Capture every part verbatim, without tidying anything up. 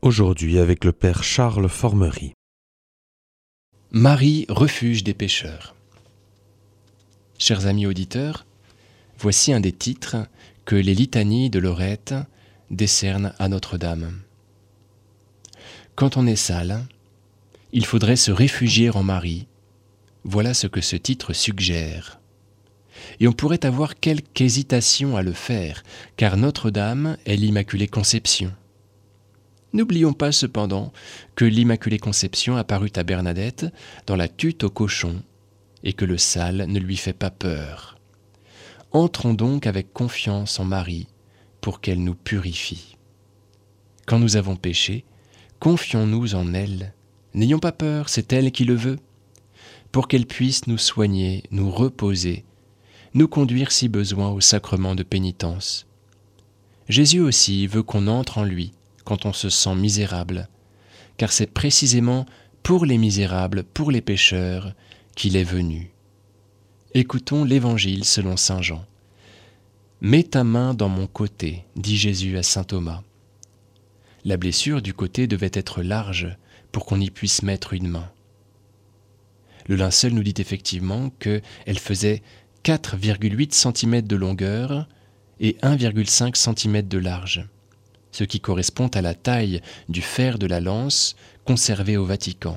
Aujourd'hui avec le Père Charles Formery. Marie, refuge des pécheurs. Chers amis auditeurs, voici un des titres que les litanies de Lorette décernent à Notre-Dame. Quand on est sale, il faudrait se réfugier en Marie. Voilà ce que ce titre suggère. Et on pourrait avoir quelque hésitation à le faire, car Notre-Dame est l'Immaculée Conception. N'oublions pas cependant que l'Immaculée Conception apparut à Bernadette dans la tute au cochon et que le sale ne lui fait pas peur. Entrons donc avec confiance en Marie pour qu'elle nous purifie. Quand nous avons péché, confions-nous en elle. N'ayons pas peur, c'est elle qui le veut, pour qu'elle puisse nous soigner, nous reposer, nous conduire si besoin au sacrement de pénitence. Jésus aussi veut qu'on entre en lui, quand on se sent misérable, car c'est précisément pour les misérables, pour les pécheurs, qu'il est venu. Écoutons l'Évangile selon saint Jean. « Mets ta main dans mon côté », dit Jésus à saint Thomas. La blessure du côté devait être large pour qu'on y puisse mettre une main. Le linceul nous dit effectivement qu'elle faisait quatre virgule huit centimètres de longueur et un virgule cinq centimètres de large, ce qui correspond à la taille du fer de la lance conservé au Vatican.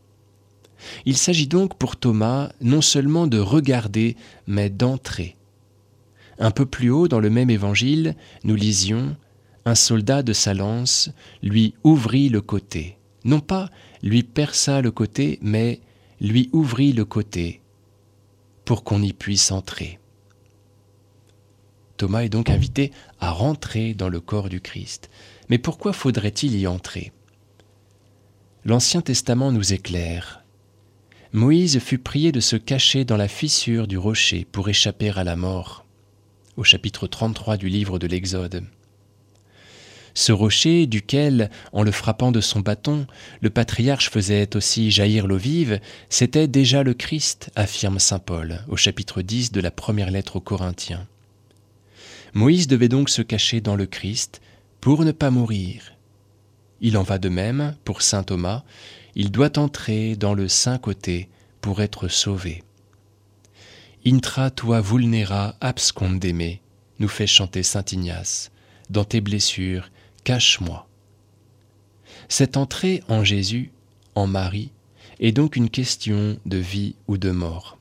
Il s'agit donc pour Thomas non seulement de regarder, mais d'entrer. Un peu plus haut dans le même évangile, nous lisions « Un soldat de sa lance lui ouvrit le côté ». Non pas lui perça le côté, mais lui ouvrit le côté pour qu'on y puisse entrer. Thomas est donc invité à rentrer dans le corps du Christ. Mais pourquoi faudrait-il y entrer ? L'Ancien Testament nous éclaire. Moïse fut prié de se cacher dans la fissure du rocher pour échapper à la mort, au chapitre trente-trois du livre de l'Exode. Ce rocher, duquel, en le frappant de son bâton, le patriarche faisait aussi jaillir l'eau vive, c'était déjà le Christ, affirme saint Paul, au chapitre dix de la première lettre aux Corinthiens. Moïse devait donc se cacher dans le Christ pour ne pas mourir. Il en va de même pour saint Thomas, il doit entrer dans le saint côté pour être sauvé. Intra tua vulnera abscondeme, nous fait chanter saint Ignace, dans tes blessures, cache-moi. Cette entrée en Jésus, en Marie, est donc une question de vie ou de mort.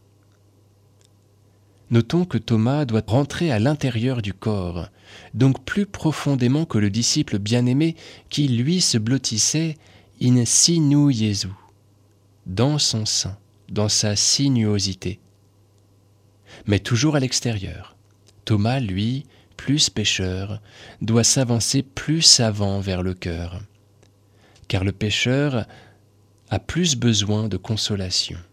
Notons que Thomas doit rentrer à l'intérieur du corps, donc plus profondément que le disciple bien-aimé qui, lui, se blottissait in sinu Jesu, dans son sein, dans sa sinuosité. Mais toujours à l'extérieur. Thomas, lui, plus pécheur, doit s'avancer plus avant vers le cœur, car le pécheur a plus besoin de consolation.